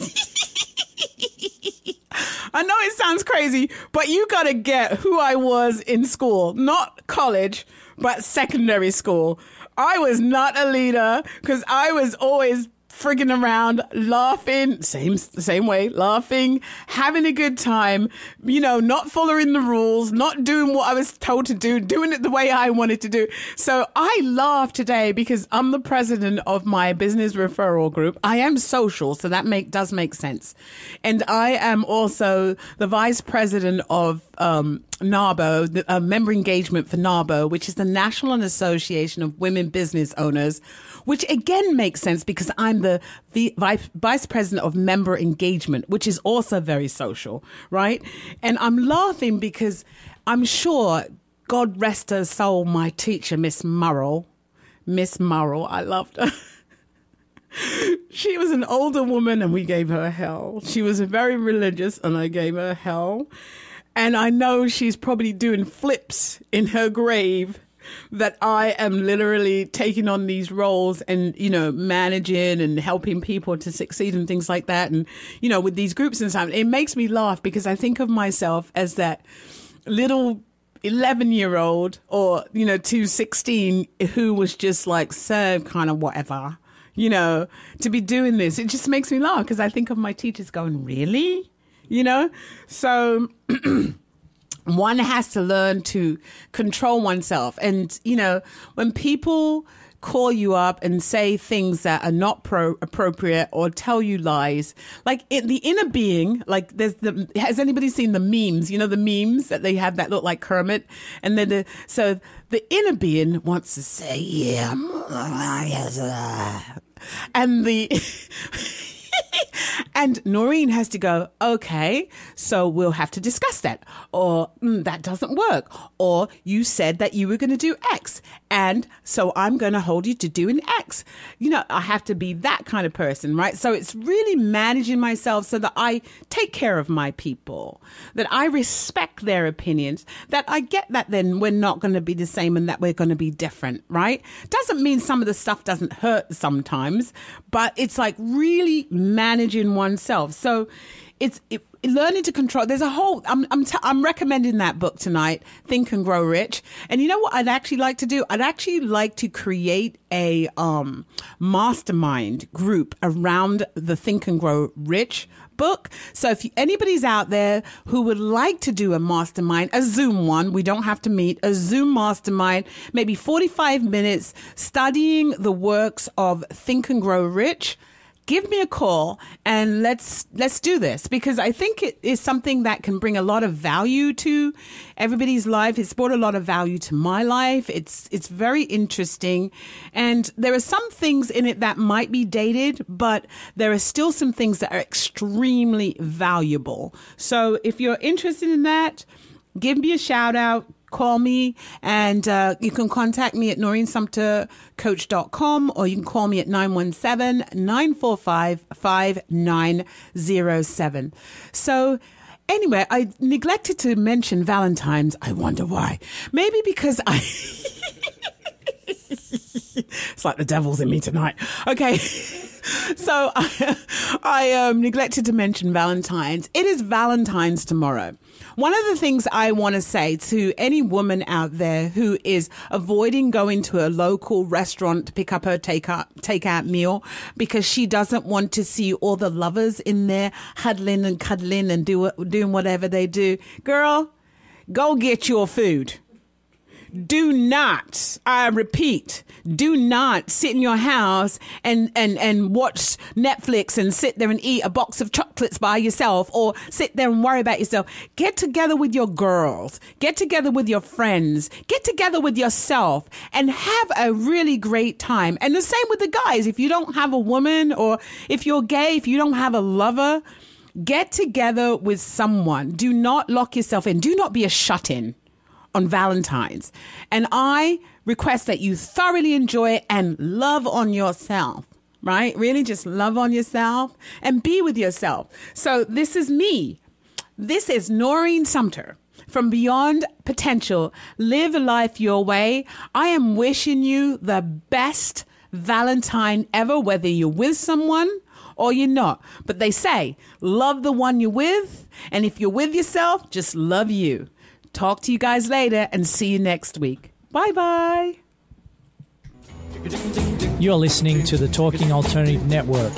S1: I know it sounds crazy, but you got to get who I was in school. Not college, but secondary school. I was not a leader because I was always frigging around, laughing, same same way, laughing, having a good time, you know, not following the rules, not doing what I was told to do, doing it the way I wanted to do. So I laugh today because I'm the president of my business referral group. I am social, so that make does make sense. And I am also the vice president of um, NARBO, the uh, member engagement for NARBO, which is the National Association of Women Business Owners, which again makes sense because I'm the, the vice, vice president of member engagement, which is also very social, right? And I'm laughing because I'm sure, God rest her soul, my teacher, Miss Murrell, Miss Murrell, I loved her. She was an older woman and we gave her hell. She was very religious and I gave her hell. And I know she's probably doing flips in her grave that I am literally taking on these roles and, you know, managing and helping people to succeed and things like that. And, you know, with these groups and stuff, it makes me laugh because I think of myself as that little eleven year old or, you know, to sixteen who was just like, so kind of whatever, you know, to be doing this. It just makes me laugh because I think of my teachers going, really? You know, so one has to learn to control oneself. And, you know, when people call you up and say things that are not pro- appropriate or tell you lies, like it, the inner being, like there's the, has anybody seen the memes? You know, the memes that they have that look like Kermit? And then the, so the inner being wants to say, yeah, and the, and Noreen has to go, okay, so we'll have to discuss that. Or mm, that doesn't work. Or you said that you were going to do X. And so I'm going to hold you to doing X. You know, I have to be that kind of person, right? So it's really managing myself so that I take care of my people, that I respect their opinions, that I get that then we're not going to be the same and that we're going to be different, right? Doesn't mean some of the stuff doesn't hurt sometimes, but it's like really managing oneself. So it's it, learning to control. There's a whole, I'm, I'm, t- I'm recommending that book tonight, Think and Grow Rich. And you know what I'd actually like to do? I'd actually like to create a um, mastermind group around the Think and Grow Rich book. So if anybody's out there who would like to do a mastermind, a Zoom one, we don't have to meet, a Zoom mastermind, maybe forty-five minutes studying the works of Think and Grow Rich, give me a call and let's let's do this, because I think it is something that can bring a lot of value to everybody's life. It's brought a lot of value to my life. It's it's very interesting. And there are some things in it that might be dated, but there are still some things that are extremely valuable. So if you're interested in that, give me a shout out. Call me, and uh, you can contact me at noreen sumter coach dot com, or you can call me at nine one seven, nine four five, five nine zero seven. So anyway, I neglected to mention Valentine's. I wonder why. Maybe because I... It's like the devil's in me tonight. Okay. So I, I um, neglected to mention Valentine's. It is Valentine's tomorrow. One of the things I want to say to any woman out there who is avoiding going to a local restaurant to pick up her takeout takeout meal because she doesn't want to see all the lovers in there huddling and cuddling and do, doing whatever they do, girl, go get your food. do not, I repeat, do not sit in your house and, and, and watch Netflix and sit there and eat a box of chocolates by yourself, or sit there and worry about yourself. Get together with your girls. Get together with your friends. Get together with yourself and have a really great time. And the same with the guys. If you don't have a woman, or if you're gay, if you don't have a lover, get together with someone. Do not lock yourself in. Do not be a shut-in on Valentine's. And I request that you thoroughly enjoy and love on yourself, right? Really just love on yourself and be with yourself. So this is me. This is Noreen Sumter from Beyond Potential. Live life your way. I am wishing you the best Valentine ever, whether you're with someone or you're not. But they say, love the one you're with. And if you're with yourself, just love you. Talk to you guys later and see you next week. Bye-bye.
S2: You're listening to the Talking Alternative Network.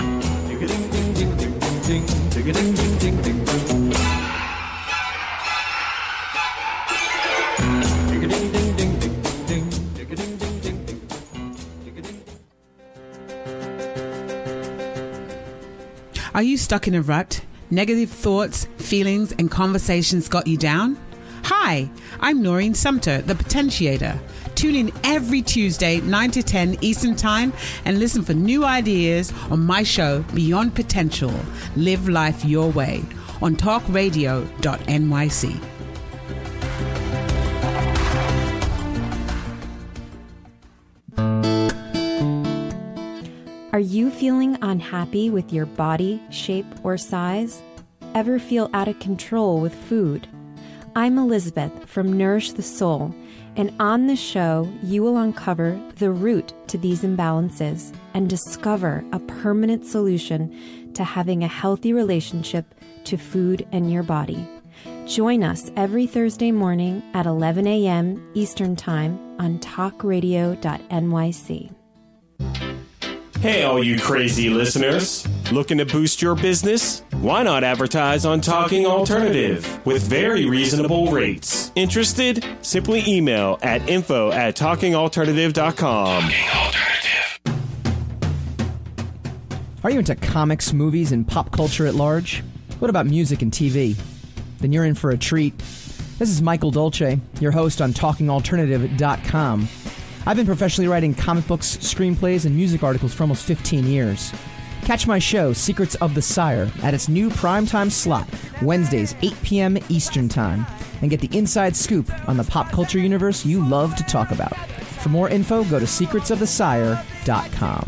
S1: Are you stuck in a rut? Negative thoughts, feelings, and conversations got you down? Hi, I'm Noreen Sumter, the Potentiator. Tune in every Tuesday, nine to ten Eastern Time, and listen for new ideas on my show, Beyond Potential. Live life your way on talk radio dot N Y C.
S8: Are you feeling unhappy with your body, shape, or size? Ever feel out of control with food? I'm Elizabeth from Nourish the Soul, and on this show, you will uncover the root to these imbalances and discover a permanent solution to having a healthy relationship to food and your body. Join us every Thursday morning at eleven a.m. Eastern Time on talk radio dot N Y C.
S9: Hey, all you crazy listeners. Looking to boost your business? Why not advertise on Talking Alternative with very reasonable rates? Interested? Simply email at info at talking alternative dot com. Talking Alternative.
S6: Are you into comics, movies, and pop culture at large? What about music and T V? Then you're in for a treat. This is Michael Dolce, your host on talking alternative dot com. I've been professionally writing comic books, screenplays, and music articles for almost fifteen years. Catch my show, Secrets of the Sire, at its new primetime slot, Wednesdays, eight p.m. Eastern Time, and get the inside scoop on the pop culture universe you love to talk about. For more info, go to secrets of the sire dot com.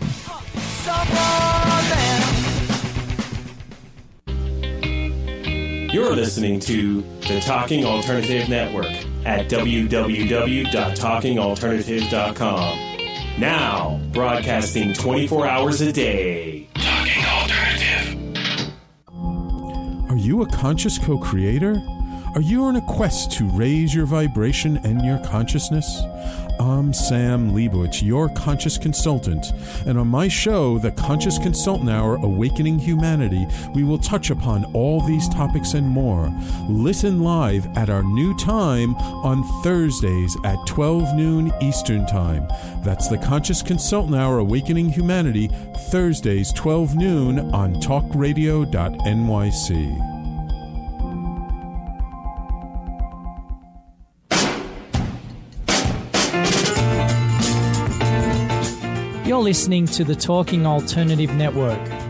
S9: You're listening to the Talking Alternative Network at w w w dot talking alternative dot com. Now, broadcasting twenty-four hours a day. Talking Alternative.
S7: Are you a conscious co-creator? Are you on a quest to raise your vibration and your consciousness? I'm Sam Leibowitz, your conscious consultant, and on my show, The Conscious Consultant Hour, Awakening Humanity, we will touch upon all these topics and more. Listen live at our new time on Thursdays at twelve noon Eastern Time. That's The Conscious Consultant Hour, Awakening Humanity, Thursdays, twelve noon on talk radio dot N Y C.
S2: You're listening to the Talking Alternative Network.